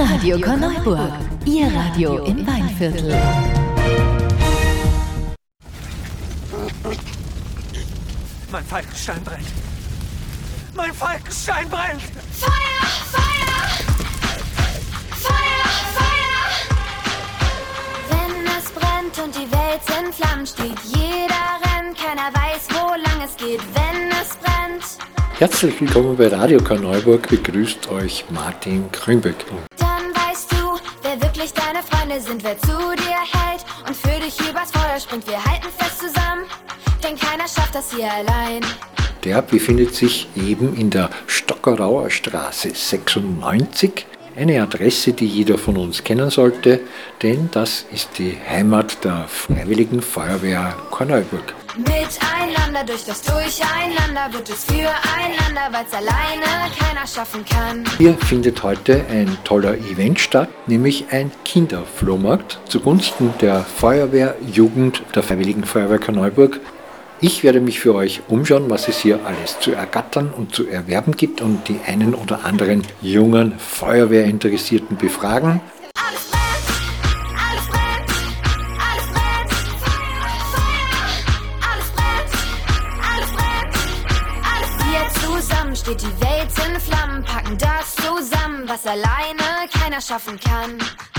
Radio Korneuburg, Ihr Radio im Weinviertel. Mein Falkenstein brennt! Mein Falkenstein brennt! Feuer! Feuer! Feuer! Feuer! Wenn es brennt und die Welt in Flammen steht, jeder rennt, keiner weiß, wo lang es geht, wenn es brennt. Herzlich willkommen bei Radio Korneuburg, begrüßt euch Martin Grünböck. Dann weißt du, wer wirklich deine Freunde sind, wer zu dir hält und für dich übers Feuer springt. Wir halten fest zusammen, denn keiner schafft das hier allein. Der befindet sich eben in der Stockerauer Straße 96. Eine Adresse, die jeder von uns kennen sollte, denn das ist die Heimat der Freiwilligen Feuerwehr Korneuburg. Miteinander durch das Durcheinander wird es füreinander, weil's alleine keiner schaffen kann. Hier findet heute ein toller Event statt, nämlich ein Kinderflohmarkt zugunsten der Feuerwehrjugend der Freiwilligen Feuerwehr Korneuburg. Ich werde mich für euch umschauen, was es hier alles zu ergattern und zu erwerben gibt und die einen oder anderen jungen Feuerwehrinteressierten befragen. Alles brennt, alles brennt, alles brennt, Feuer, Feuer, alles brennt, alles brennt, alles brennt. Wir zusammen steht die Welt in Flammen, packen das zusammen, was alleine keiner schaffen kann.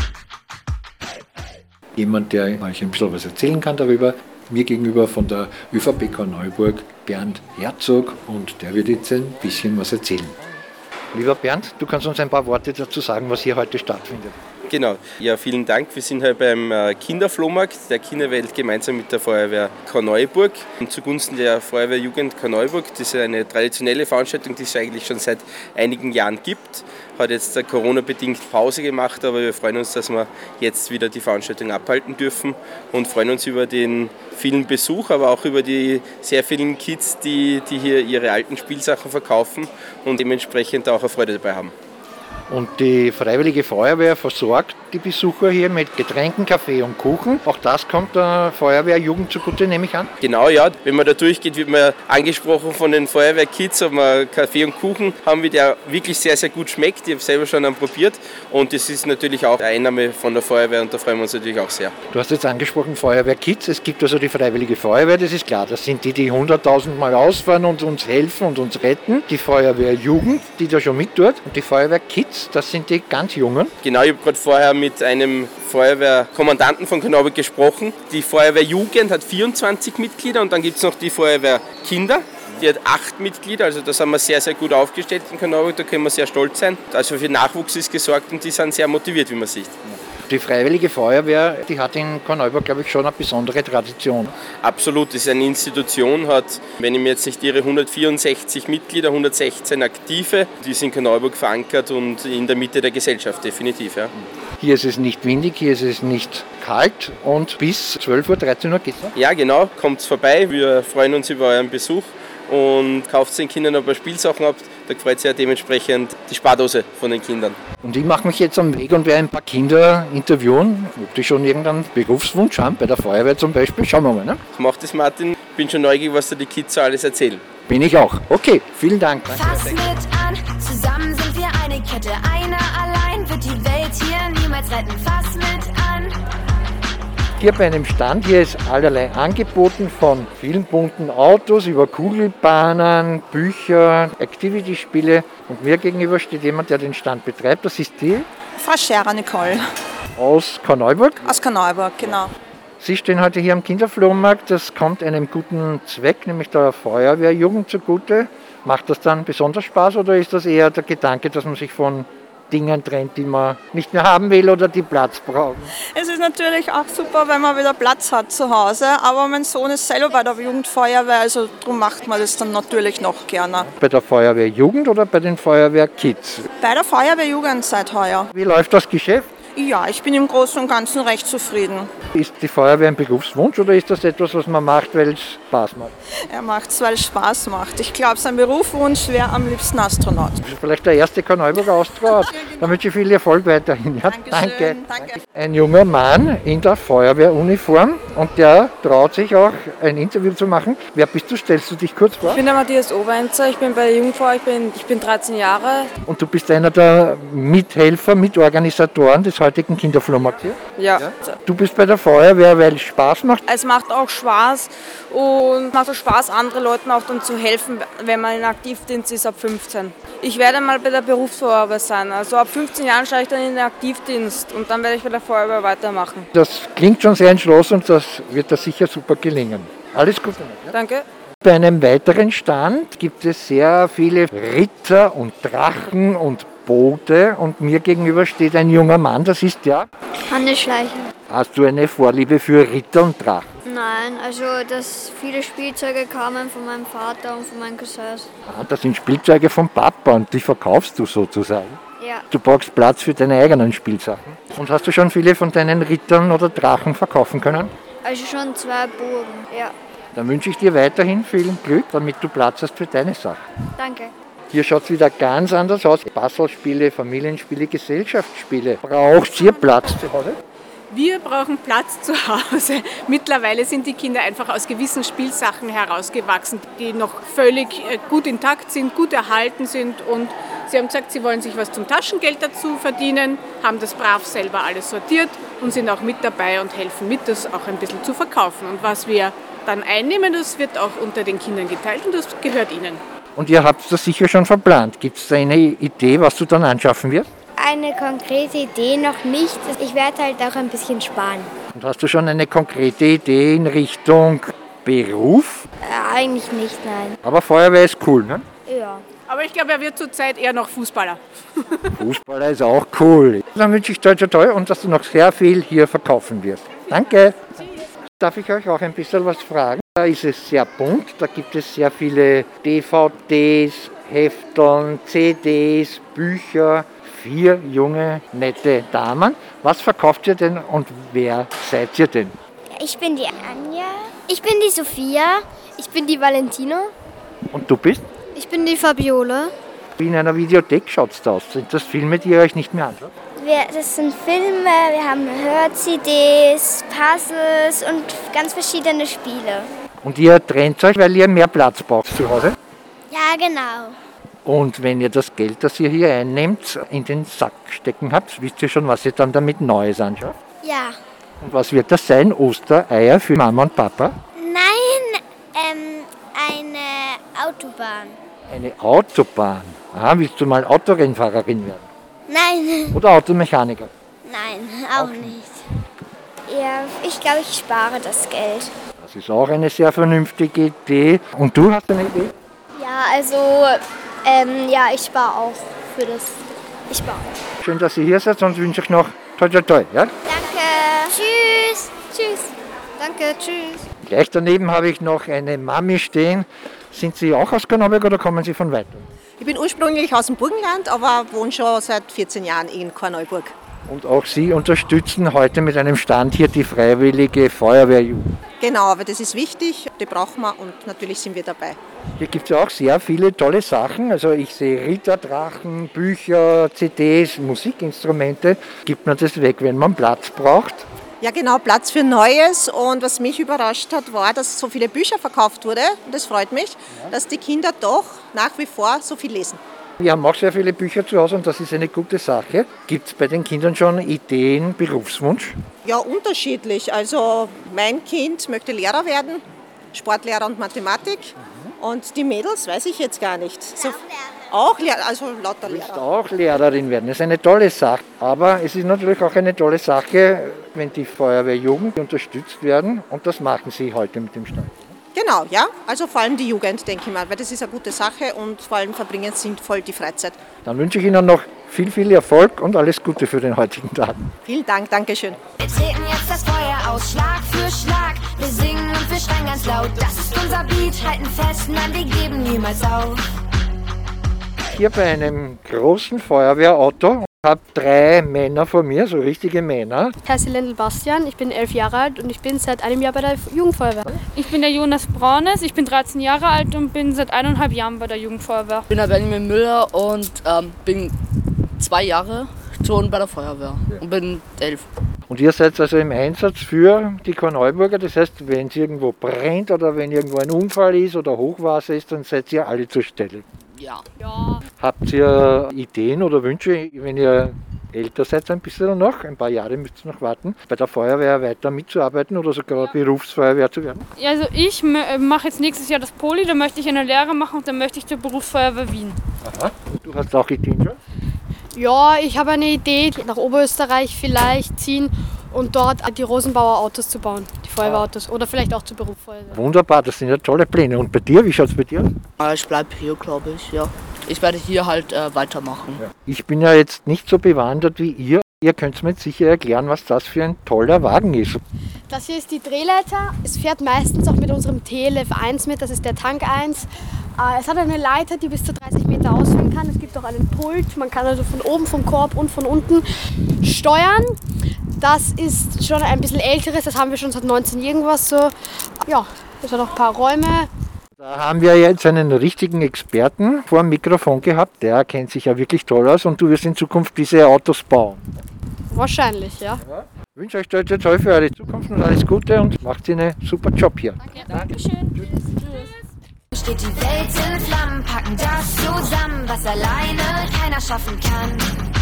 Jemand, der euch ein bisschen was erzählen kann darüber. Mir gegenüber von der ÖVP Korneuburg Bernd Herzog und der wird jetzt ein bisschen was erzählen. Lieber Bernd, du kannst uns ein paar Worte dazu sagen, was hier heute stattfindet. Genau, ja, vielen Dank. Wir sind heute beim Kinderflohmarkt der Kinderwelt gemeinsam mit der Feuerwehr Korneuburg zugunsten der Feuerwehrjugend Korneuburg. Das ist eine traditionelle Veranstaltung, die es eigentlich schon seit einigen Jahren gibt. Hat jetzt Corona-bedingt Pause gemacht, aber wir freuen uns, dass wir jetzt wieder die Veranstaltung abhalten dürfen und freuen uns über den vielen Besuch, aber auch über die sehr vielen Kids, die hier ihre alten Spielsachen verkaufen und dementsprechend auch eine Freude dabei haben. Und die Freiwillige Feuerwehr versorgt die Besucher hier mit Getränken, Kaffee und Kuchen. Auch das kommt der Feuerwehrjugend zugute, nehme ich an. Genau, ja. Wenn man da durchgeht, wird man angesprochen von den Feuerwehrkids, ob man Kaffee und Kuchen haben, wie der wirklich sehr, sehr gut schmeckt. Ich habe selber schon einen probiert und das ist natürlich auch eine Einnahme von der Feuerwehr und da freuen wir uns natürlich auch sehr. Du hast jetzt angesprochen Feuerwehrkids. Es gibt also die Freiwillige Feuerwehr, das ist klar. Das sind die 100.000 Mal ausfahren und uns helfen und uns retten. Die Feuerwehrjugend, die da schon mit tut. Und die Feuerwehrkids, das sind die ganz Jungen. Genau, ich habe gerade vorher mit einem Feuerwehrkommandanten von Korneuburg gesprochen. Die Feuerwehrjugend hat 24 Mitglieder und dann gibt es noch die Feuerwehrkinder. Die hat 8 Mitglieder, also da sind wir sehr, sehr gut aufgestellt in Korneuburg, da können wir sehr stolz sein. Also für Nachwuchs ist gesorgt und die sind sehr motiviert, wie man sieht. Die Freiwillige Feuerwehr, die hat in Korneuburg, glaube ich, schon eine besondere Tradition. Absolut, das ist eine Institution, hat, wenn ich mir jetzt nicht irre, 164 Mitglieder, 116 Aktive. Die sind in Korneuburg verankert und in der Mitte der Gesellschaft, definitiv. Ja. Hier ist es nicht windig, hier ist es nicht kalt und bis 12 Uhr, 13 Uhr geht es. Ja, genau, kommt vorbei. Wir freuen uns über euren Besuch und kauft den Kindern ein paar Spielsachen ab. Da freut sich ja dementsprechend die Spardose von den Kindern. Und ich mache mich jetzt am Weg und werde ein paar Kinder interviewen, ob die schon irgendeinen Berufswunsch haben, bei der Feuerwehr zum Beispiel. Schauen wir mal. Ne? Mach das, Martin. Bin schon neugierig, was da die Kids so alles erzählen. Bin ich auch. Okay, vielen Dank. Fass mit an, zusammen sind wir eine Kette. Einer allein wird die Welt hier niemals retten. Fass mit an. Hier bei einem Stand, hier ist allerlei angeboten, von vielen bunten Autos über Kugelbahnen, Bücher, Activity-Spiele. Und mir gegenüber steht jemand, der den Stand betreibt. Das ist die Frau Scherer Nicole. Aus Korneuburg. Aus Korneuburg, genau. Sie stehen heute hier am Kinderflohmarkt. Das kommt einem guten Zweck, nämlich der Feuerwehrjugend zugute. Macht das dann besonders Spaß oder ist das eher der Gedanke, dass man sich von Dingen trennt, die man nicht mehr haben will oder die Platz brauchen? Es ist natürlich auch super, wenn man wieder Platz hat zu Hause, aber mein Sohn ist selber bei der Jugendfeuerwehr, also darum macht man das dann natürlich noch gerne. Bei der Feuerwehrjugend oder bei den Feuerwehrkids? Bei der Feuerwehrjugend seit heuer. Wie läuft das Geschäft? Ja, ich bin im Großen und Ganzen recht zufrieden. Ist die Feuerwehr ein Berufswunsch oder ist das etwas, was man macht, weil es Spaß macht? Er macht es, weil es Spaß macht. Ich glaube, sein Berufswunsch wäre am liebsten Astronaut. Vielleicht der erste Korneuburger Astronaut. Da wünsche ich viel Erfolg weiterhin. Ja, Dankeschön, danke. Ein junger Mann in der Feuerwehruniform und der traut sich auch ein Interview zu machen. Wer bist du? Stellst du dich kurz vor? Ich bin der Matthias Oberenzer, ich bin bei der Jugendfeuer, ich bin 13 Jahre. Und du bist einer der Mithelfer, Mitorganisatoren des heutigen Kinderflohmarkts hier? Ja. Du bist bei der Feuerwehr, weil es Spaß macht? Es macht auch Spaß und macht auch Spaß, anderen Leuten auch dann zu helfen, wenn man in Aktivdienst ist ab 15. Ich werde mal bei der Berufsfeuerwehr sein, also ab 15 Jahren steige ich dann in den Aktivdienst und dann werde ich bei der Feuerwehr weitermachen. Das klingt schon sehr entschlossen und das wird da sicher super gelingen. Alles Gute noch. Ja? Danke. Bei einem weiteren Stand gibt es sehr viele Ritter und Drachen und Boote und mir gegenüber steht ein junger Mann, das ist der. Hanne Schleicher. Hast du eine Vorliebe für Ritter und Drachen? Nein, also dass viele Spielzeuge kamen von meinem Vater und von meinen Cousins. Das sind Spielzeuge vom Papa und die verkaufst du sozusagen. Ja. Du brauchst Platz für deine eigenen Spielsachen. Und hast du schon viele von deinen Rittern oder Drachen verkaufen können? Also schon 2 Burgen, ja. Dann wünsche ich dir weiterhin viel Glück, damit du Platz hast für deine Sachen. Danke. Hier schaut es wieder ganz anders aus. Bastelspiele, Familienspiele, Gesellschaftsspiele. Braucht ihr Platz zu Hause? Wir brauchen Platz zu Hause. Mittlerweile sind die Kinder einfach aus gewissen Spielsachen herausgewachsen, die noch völlig gut intakt sind, gut erhalten sind. Und sie haben gesagt, sie wollen sich was zum Taschengeld dazu verdienen, haben das brav selber alles sortiert und sind auch mit dabei und helfen mit, das auch ein bisschen zu verkaufen. Und was wir dann einnehmen, das wird auch unter den Kindern geteilt und das gehört ihnen. Und ihr habt das sicher schon verplant. Gibt es da eine Idee, was du dann anschaffen wirst? Eine konkrete Idee noch nicht. Ich werde halt auch ein bisschen sparen. Und hast du schon eine konkrete Idee in Richtung Beruf? Eigentlich nicht, nein. Aber Feuerwehr ist cool, ne? Ja. Aber ich glaube, er wird zurzeit eher noch Fußballer. Fußballer ist auch cool. Dann wünsche ich toi toi toi und dass du noch sehr viel hier verkaufen wirst. Danke. Darf ich euch auch ein bisschen was fragen? Da ist es sehr bunt, da gibt es sehr viele DVDs, Hefteln, CDs, Bücher. 4 junge, nette Damen. Was verkauft ihr denn und wer seid ihr denn? Ich bin die Anja. Ich bin die Sophia. Ich bin die Valentino. Und du bist? Ich bin die Fabiola. Wie in einer Videothek schaut es aus. Sind das Filme, die ihr euch nicht mehr anschaut? Das sind Filme, wir haben Hör-CDs, Puzzles und ganz verschiedene Spiele. Und ihr trennt euch, weil ihr mehr Platz braucht zu Hause? Ja, genau. Und wenn ihr das Geld, das ihr hier einnehmt, in den Sack stecken habt, wisst ihr schon, was ihr dann damit Neues anschafft? Ja. Und was wird das sein? Ostereier für Mama und Papa? Nein, eine Autobahn. Eine Autobahn. Willst du mal Autorennfahrerin werden? Nein. Oder Automechaniker? Nein, auch nicht. Ja, ich glaube, ich spare das Geld. Das ist auch eine sehr vernünftige Idee. Und du hast eine Idee? Ja, also, ja, ich spare auch für das. Ich spare. Schön, dass ihr hier seid und wünsche ich noch toi toi toi. Ja? Danke. Tschüss. Tschüss. Danke, tschüss. Gleich daneben habe ich noch eine Mami stehen. Sind Sie auch aus Korneuburg oder kommen Sie von weitem? Ich bin ursprünglich aus dem Burgenland, aber wohne schon seit 14 Jahren in Korneuburg. Und auch Sie unterstützen heute mit einem Stand hier die Freiwillige Feuerwehrjugend. Genau, aber das ist wichtig, die brauchen wir und natürlich sind wir dabei. Hier gibt es ja auch sehr viele tolle Sachen. Also ich sehe Ritterdrachen, Bücher, CDs, Musikinstrumente. Gibt man das weg, wenn man Platz braucht? Ja genau, Platz für Neues. Und was mich überrascht hat, war, dass so viele Bücher verkauft wurde. Und das freut mich, dass die Kinder doch nach wie vor so viel lesen. Wir haben auch sehr viele Bücher zu Hause und das ist eine gute Sache. Gibt es bei den Kindern schon Ideen, Berufswunsch? Ja, unterschiedlich. Also mein Kind möchte Lehrer werden, Sportlehrer und Mathematik. Und die Mädels weiß ich jetzt gar nicht. So, auch Lehrer, also lauter Lehrer. Du willst auch Lehrerin werden, das ist eine tolle Sache. Aber es ist natürlich auch eine tolle Sache, wenn die Feuerwehrjugend unterstützt werden und das machen sie heute mit dem Stand. Genau, ja. Also vor allem die Jugend, denke ich mal, weil das ist eine gute Sache und vor allem verbringen sinnvoll die Freizeit. Dann wünsche ich Ihnen noch viel, viel Erfolg und alles Gute für den heutigen Tag. Vielen Dank, Dankeschön. Wir treten jetzt das Feuer aus, Schlag für Schlag. Wir singen und wir schreien ganz laut. Das ist unser Beat, halten fest, nein, wir geben niemals auf. Hier bei einem großen Feuerwehrauto Ich habe 3 Männer vor mir, so richtige Männer. Ich heiße Lendl Bastian, ich bin 11 Jahre alt und ich bin seit einem Jahr bei der Jugendfeuerwehr. Ich bin der Jonas Braunes, ich bin 13 Jahre alt und bin seit 1,5 Jahren bei der Jugendfeuerwehr. Ich bin der Benjamin Müller und bin 2 Jahre schon bei der Feuerwehr und bin 11. Und ihr seid also im Einsatz für die Korneuburger, das heißt, wenn es irgendwo brennt oder wenn irgendwo ein Unfall ist oder Hochwasser ist, dann seid ihr alle zur Stelle. Ja. Habt ihr Ideen oder Wünsche, wenn ihr älter seid ein bisschen noch, ein paar Jahre müsst ihr noch warten, bei der Feuerwehr weiter mitzuarbeiten oder sogar Berufsfeuerwehr zu werden? Also ich mache jetzt nächstes Jahr das Poli, da möchte ich eine Lehre machen und dann möchte ich zur Berufsfeuerwehr Wien. Aha. Du hast auch Ideen schon? Ja, ich habe eine Idee, nach Oberösterreich vielleicht ziehen und dort die Rosenbauer Autos zu bauen, die Feuerwehrautos oder vielleicht auch zur Berufsfeuerwehr. Wunderbar, das sind ja tolle Pläne. Und bei dir, wie schaut es bei dir aus? Ich bleibe hier, glaube ich, ja. Ich werde hier halt weitermachen. Ja. Ich bin ja jetzt nicht so bewandert wie ihr. Ihr könnt mir jetzt sicher erklären, was das für ein toller Wagen ist. Das hier ist die Drehleiter. Es fährt meistens auch mit unserem TLF 1 mit, das ist der Tank 1. Es hat eine Leiter, die bis zu 30 Meter ausführen kann. Es gibt auch einen Pult. Man kann also von oben vom Korb und von unten steuern. Das ist schon ein bisschen älteres, das haben wir schon seit 19 irgendwas so. Ja, es hat auch ein paar Räume. Da haben wir jetzt einen richtigen Experten vor dem Mikrofon gehabt. Der kennt sich ja wirklich toll aus und du wirst in Zukunft diese Autos bauen. Wahrscheinlich, ja. Ich wünsche euch toi toi toi für eure Zukunft und alles Gute und macht einen super Job hier. Dankeschön. Tschüss. Steht die Welt in Flammen, packen das zusammen, was alleine keiner schaffen kann.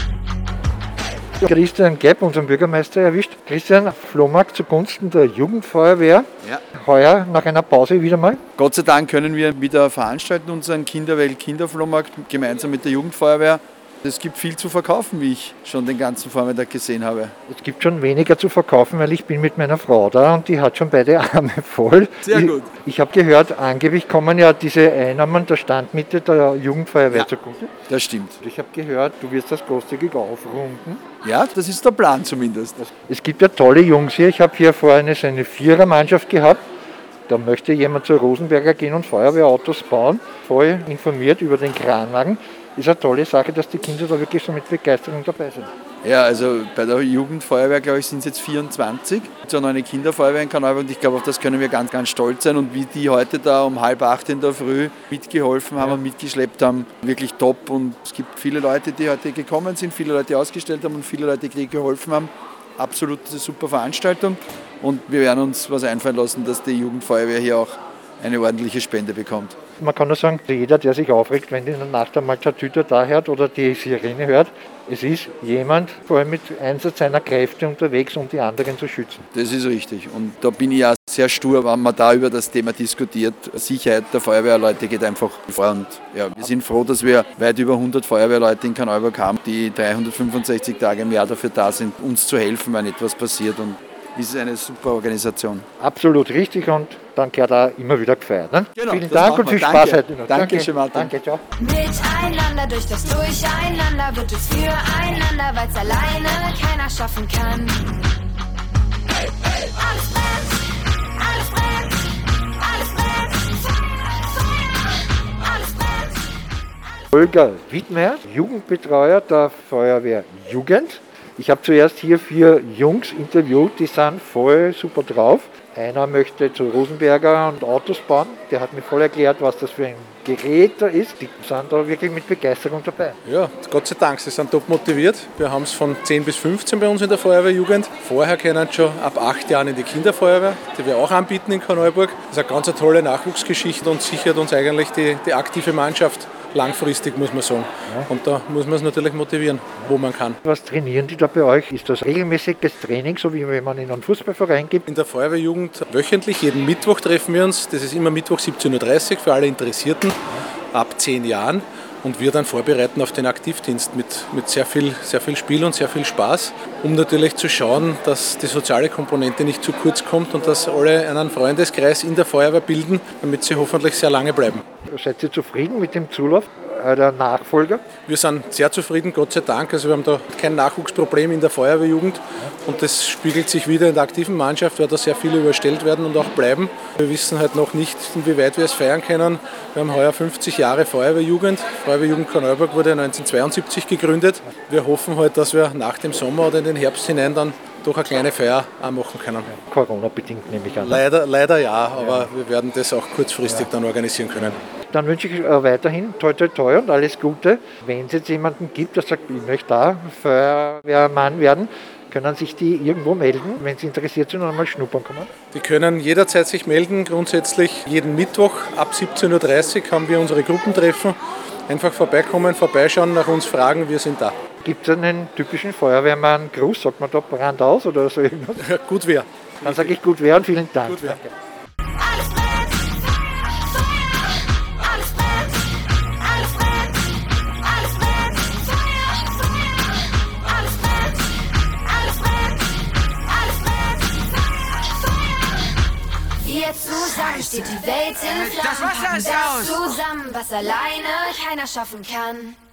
Christian Gepp, unseren Bürgermeister, erwischt. Christian, Flohmarkt zugunsten der Jugendfeuerwehr. Ja. Heuer nach einer Pause wieder mal. Gott sei Dank können wir wieder veranstalten, unseren Kinderwelt-Kinderflohmarkt gemeinsam mit der Jugendfeuerwehr. Es gibt viel zu verkaufen, wie ich schon den ganzen Vormittag gesehen habe. Es gibt schon weniger zu verkaufen, weil ich bin mit meiner Frau da und die hat schon beide Arme voll. Sehr gut. Ich habe gehört, angeblich kommen ja diese Einnahmen der Standmitte der Jugendfeuerwehr zugute. Das stimmt. Ich habe gehört, du wirst das großzügig aufrunden. Ja, das ist der Plan zumindest. Es gibt ja tolle Jungs hier. Ich habe hier vorhin eine Vierermannschaft gehabt. Da möchte jemand zur Rosenberger gehen und Feuerwehrautos bauen. Voll informiert über den Kranwagen. Ist eine tolle Sache, dass die Kinder da wirklich so mit Begeisterung dabei sind. Ja, also bei der Jugendfeuerwehr, glaube ich, sind es jetzt 24. So eine Kinderfeuerwehr in Korneuburg und ich glaube, auf das können wir ganz, ganz stolz sein. Und wie die heute da um 7:30 in der Früh mitgeholfen haben und mitgeschleppt haben, wirklich top. Und es gibt viele Leute, die heute gekommen sind, viele Leute ausgestellt haben und viele Leute, die geholfen haben. Absolut eine super Veranstaltung und wir werden uns was einfallen lassen, dass die Jugendfeuerwehr hier auch eine ordentliche Spende bekommt. Man kann nur sagen, jeder, der sich aufregt, wenn in der Nacht einmal Tatüter da hört oder die Sirene hört, es ist jemand vor allem mit Einsatz seiner Kräfte unterwegs, um die anderen zu schützen. Das ist richtig und da bin ich ja sehr stur, wenn man da über das Thema diskutiert. Sicherheit der Feuerwehrleute geht einfach vor und ja, wir sind froh, dass wir weit über 100 Feuerwehrleute in Korneuburg haben, die 365 Tage im Jahr dafür da sind, uns zu helfen, wenn etwas passiert und es ist eine super Organisation. Absolut richtig und dann gehört auch immer wieder gefeiert. Ne? Genau, vielen Dank und viel Spaß heute noch. Danke schön, Martin. Danke, ciao. Miteinander durch das Durcheinander wird es füreinander, weil es alleine keiner schaffen kann. Alles brennt, alles brennt, alles brennt, Feuer, alles brennt. Holger Wiedmeier, Jugendbetreuer der Feuerwehr Jugend. Ich habe zuerst hier 4 Jungs interviewt, die sind voll super drauf. Einer möchte zu Rosenberger und Autos bauen. Der hat mir voll erklärt, was das für ein Gerät da ist. Die sind da wirklich mit Begeisterung dabei. Ja, Gott sei Dank, sie sind top motiviert. Wir haben es von 10 bis 15 bei uns in der Feuerwehrjugend. Vorher können schon ab 8 Jahren in die Kinderfeuerwehr, die wir auch anbieten in Korneuburg. Das ist eine ganz tolle Nachwuchsgeschichte und sichert uns eigentlich die aktive Mannschaft langfristig, muss man sagen. Ja. Und da muss man es natürlich motivieren, wo man kann. Was trainieren die da bei euch? Ist das regelmäßiges Training, so wie wenn man in einen Fußballverein gibt? In der Feuerwehrjugend wöchentlich, jeden Mittwoch treffen wir uns. Das ist immer Mittwoch 17:30 Uhr für alle Interessierten ab 10 Jahren. Und wir dann vorbereiten auf den Aktivdienst mit sehr viel Spiel und sehr viel Spaß, um natürlich zu schauen, dass die soziale Komponente nicht zu kurz kommt und dass alle einen Freundeskreis in der Feuerwehr bilden, damit sie hoffentlich sehr lange bleiben. Seid ihr zufrieden mit dem Zulauf? der Nachfolger? Wir sind sehr zufrieden, Gott sei Dank. Also wir haben da kein Nachwuchsproblem in der Feuerwehrjugend und das spiegelt sich wieder in der aktiven Mannschaft, weil da sehr viele überstellt werden und auch bleiben. Wir wissen halt noch nicht, inwieweit wir es feiern können. Wir haben heuer 50 Jahre Feuerwehrjugend. Feuerwehrjugend Korneuburg wurde 1972 gegründet. Wir hoffen halt, dass wir nach dem Sommer oder in den Herbst hinein dann doch eine kleine Feier auch machen können. Corona-bedingt nehme ich an. Leider ja, aber wir werden das auch kurzfristig dann organisieren können. Dann wünsche ich weiterhin toi toi toi und alles Gute. Wenn es jetzt jemanden gibt, der sagt, ich möchte da Feuerwehrmann werden, können sich die irgendwo melden, wenn sie interessiert sind und einmal schnuppern kommen? Die können jederzeit sich melden. Grundsätzlich jeden Mittwoch ab 17.30 Uhr haben wir unsere Gruppentreffen. Einfach vorbeikommen, vorbeischauen, nach uns fragen, wir sind da. Gibt es einen typischen Feuerwehrmann-Gruß? Sagt man da Brand aus oder so irgendwas? Ja, gut wär. Dann sage ich gut wär und vielen Dank. Gut wär. Jetzt zusammen steht die Welt in Flammen. Das Wasser ist aus! Zusammen, was alleine keiner schaffen kann.